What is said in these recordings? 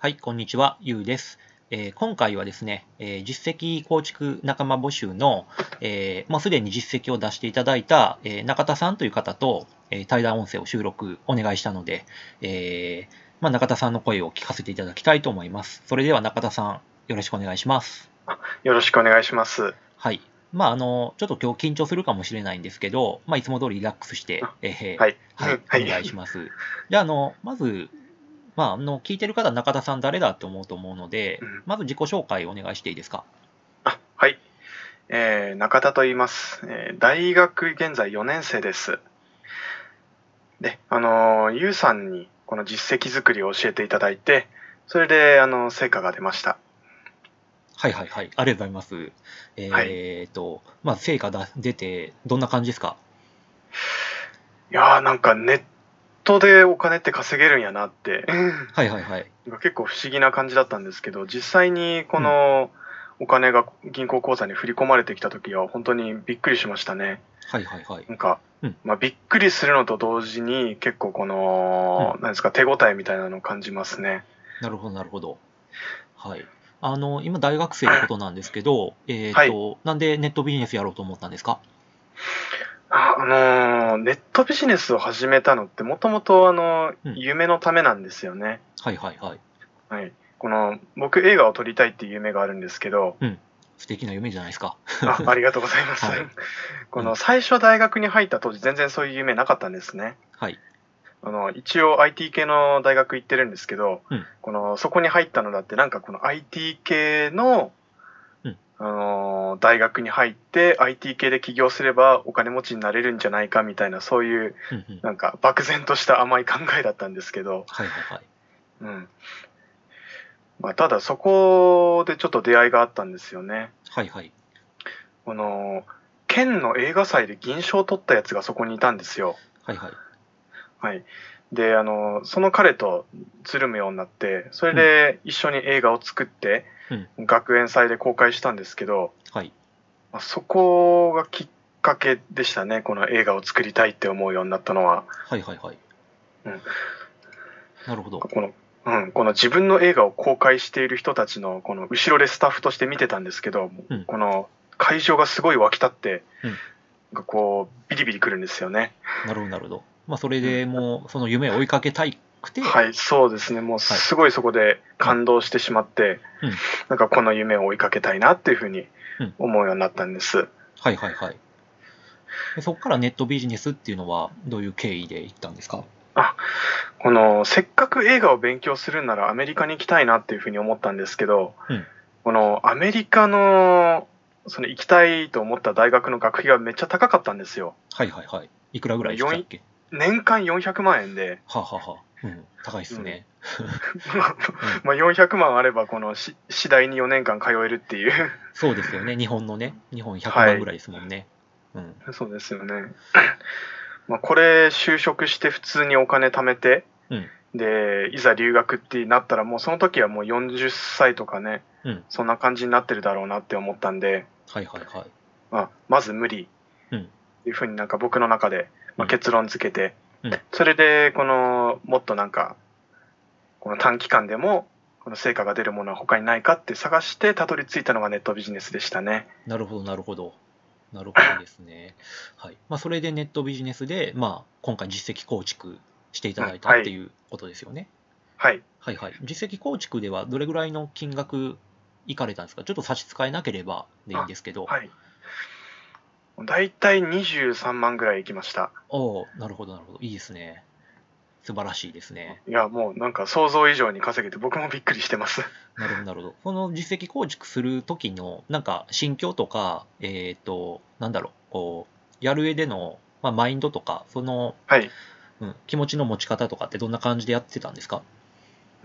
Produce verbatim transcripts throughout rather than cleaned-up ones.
はい、こんにちは、ゆうです。えー今回はですね、えー実績構築仲間募集の、えーまあ、すでに実績を出していただいた、えー中田さんという方と、えー対談音声を収録お願いしたので、えーまあ、中田さんの声を聞かせていただきたいと思います。それでは中田さん、よろしくお願いします。 よろしくお願いします。 はい。まあ、あの、ちょっと今日緊張するかもしれないんですけど、まあ、いつも通りリラックスして、 あえーはい。 はい、 はい。 お願いします。じゃあ、あの、まず、まあ、あの、聞いてる方、中田さん誰だって思うと思うので、 うん、 まず自己紹介お願いしていいですか。 あ、はい。えー中田と言います。えー大学現在よねん生です。で、あのーゆうさんにこの実績作りを教えていただいて、それで、あの、成果が出ました。 はいはいはい。ありがとうございます。 はい。 えっと、まあ、成果だ出て、どんな感じですか。 いやー、なんかネットでお金って稼げるんやなって、 はいはいはい。 なんか結構不思議な感じだったんですけど、実際にこうん。 のお金が銀行口座に振り込まれてきた時は本当にびっくりしましたね。 はいはいはい。 なんか、 うん。 まあ、びっくりするのと同時に結構こうん。 の、なんですか、手応えみたいなのを感じますね。 なるほどなるほど。はい。あの、今大学生ってことなんですけど、えっはい。 と、なんでネットビジネスやろうと思ったんですか。 あ、あのーネットビジネスを始めたのってもともとあの、 うん。 夢のためなんですよね。 はいはいはい。 はい。この、僕映画を撮りたいっていう夢があるんですけど、 うん。素敵な夢じゃないですか。 あ、ありがとうございます。 はい。 こうん。 の最初大学に入った当時全然そういう夢なかったんですね。 はい。 あの、一応 アイティー 系の大学行ってるんですけど、 うん。 この、そこに入ったのだってなんかこの アイティー 系のうん。 あの大学に入って アイティー 系で起業すればお金持ちになれるんじゃないかみたいなそういううん。うん。 なんか漠然とした甘い考えだったんですけど、 はいはいはい。 うんまあ、ただそこでちょっと出会いがあったんですよね。 はいはい。 この県の映画祭で銀賞を取ったやつがそこにいたんですよ。 はいはい。 はい、であのその彼とつるむようになってそれうん。 で一緒に映画を作ってうん。 学園祭で公開したんですけど、 はい。 まあそこがきっかけでしたね、この映画を作りたいって思うようになったのは。 はいはいはい。 うん、 なるほど。 このうん、この自分の映画を公開している人たちのこの後ろでスタッフとして見てたんですけど、 うん。 この会場がすごい沸き立ってうん。 なんかこうビリビリくるんですよね。 なるほどなるほど。まあ、それうん、 でもう、その夢を追いかけたいくて、 はい、そうですね。もうはい。 すごいそこでうん。 感動してしまって、 うん。 なんかこの夢を追いかけたいなっていうふうにうん。 思うようになったんです。 はいはいはい。で、そこからネットビジネスっていうのは、どういう経緯で行ったんですか。 あ、このせっかく映画を勉強するならアメリカに行きたいなっていうふうに思ったんですけど、 うん。 このアメリカのその行きたいと思った大学の学費がめっちゃ高かったんですよ。 はいはいはい。いくらぐこのらいでしたっけ。 年間よんひゃくまん円で、 はあ、はあはあ、うん。高いっうん、 すね。うん。 まあよんひゃくまんあればこのし次第によねんかん通えるっていう。 そうですよね。日本のね。日本100 はい、 万ぐらいですもんね。うん。 そうですよね。まあこれ就職して普通にお金貯めて、 うん。 でいざ留学ってなったらもうその時はもうよんじゅっさいとかね、 うん。 そんな感じになってるだろうなって思ったんで、 はいはいはい。 まあ、まず無理うん。 っていうふうになんか僕の中で、 うん。 まあ、結論付けて、 うん。 それでこのもっとなんかこの短期間でもこの成果が出るものは他にないかって探してたどり着いたのがネットビジネスでしたね。 なるほどなるほど。なるほどですね。はい。まあ、それでネットビジネスで、まあ、今回実績構築していたうん、 だいたはい。 っていうことですよね。 はい。 はいはい。実績構築ではどれぐらいの金額いかれたんですか。ちょっと差し支えなければでいいんあ、 ですけど。 はい。だいたいにじゅうさんまんぐらいいきました。 おお、なるほどなるほど。いいですね。素晴らしいですね。 いや、もうなんか想像以上に稼げて僕もびっくりしてます。 なるほどなるほど。その実績構築する時のなんか心境とか、えっと、なんだろう、こう、やる上での、まあ、マインドとか、その、 はい。 うん、気持ちの持ち方とかってどんな感じでやってたんですか。 うん。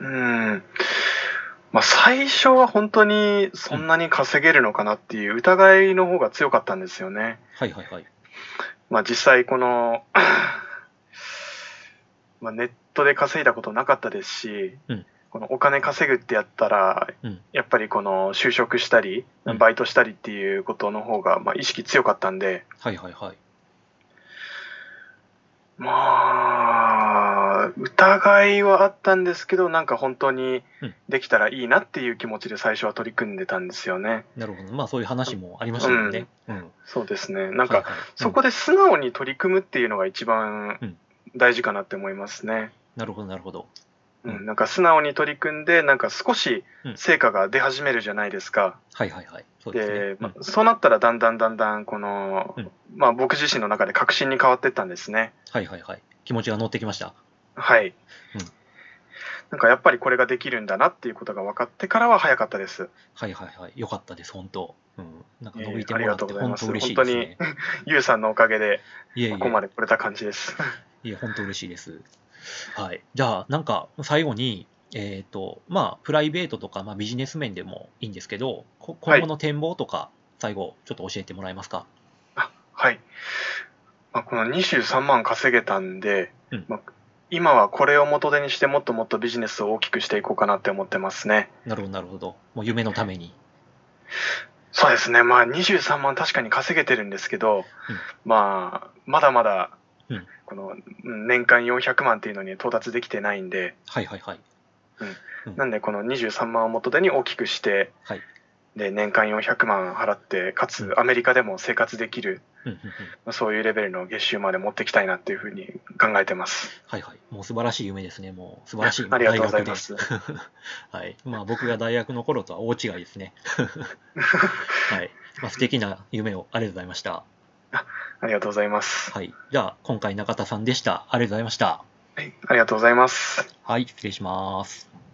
まあ最初は本当にそうん。 んなに稼げるのかなっていう疑いの方が強かったんですよね。 はいはいはい。 まあ実際このまあ、ネットで稼いだことなかったですし、 うん。 このお金稼ぐってやったら、 うん。 やっぱりこの就職したり、 うん。 バイトしたりっていうことの方が、まあ、意識強かったんで、 はいはいはい。 まあ、疑いはあったんですけど、なんか本当にうんできたらいいなっていう気持ちで最初は取り組んでたんですよね。 なるほど。まあそういう話もありましたもんね。うん。 そうですね。なんか、 はいはい。 そこで素直に取り組むっていうのが一番うん大事かなって思いますね。 なるほどなるほど。 ううんん、なんか素直に取り組んで、なんか少しうん成果が出始めるじゃないですか。 はいはいはい。そうですね。 で、まあそうなったらだんだんだんだんこの、 うんまあ僕自身の中で確信に変わっていったんですね。 はいはいはい。気持ちが乗ってきました。 はい。 うんなんかやっぱりこれができるんだなっていうことが分かってからは早かったです。 はいはいはい。よかったです、本当。うん。なんかえー伸びてもらってありがとうございます。 本当嬉し本当にいですね。 ゆうさんのおかげでいえいここまえ、 で来れた感じです。 いえ、本当嬉しいです。はい。じゃあ、なんか最後に、えっと、まあ、プライベートとか、まあ、ビジネス面でもいいんですけど、こ今後の展望とか、最後、ちょっと教えてもらえますか。 あはい。まあ、このにじゅうさんまん稼げたんで、 うんまあ、今はこれを元手にしてもっともっとビジネスを大きくしていこうかなって思ってますね。 なるほど、なるほど。もう夢のために。 そうですね。まあにじゅうさんまん確かに稼げてるんですけど、 うんまあまだまだうんこのうん年間よんひゃくまんっていうのに到達できてないんで、 はいはいはい。うんなんでこのにじゅうさんまんを元手に大きくして、 はい。 で年間よんひゃくまん払って、かつアメリカでも生活できる、 うんうんうんまあそういうレベルの月収まで持っていきたいなっていうふうに考えてます。 はいはい。もう素晴らしい夢ですね。もう素晴らしいありがとうござい大学でます。 はい。まあ僕が大学の頃とは大違いですね。はい。まあ、素敵な夢をありがとうございました。 ありがとうございます。 はい。じゃあ、今回中田さんでした。ありがとうございました。 はい、ありがとうございます。 はい。失礼します。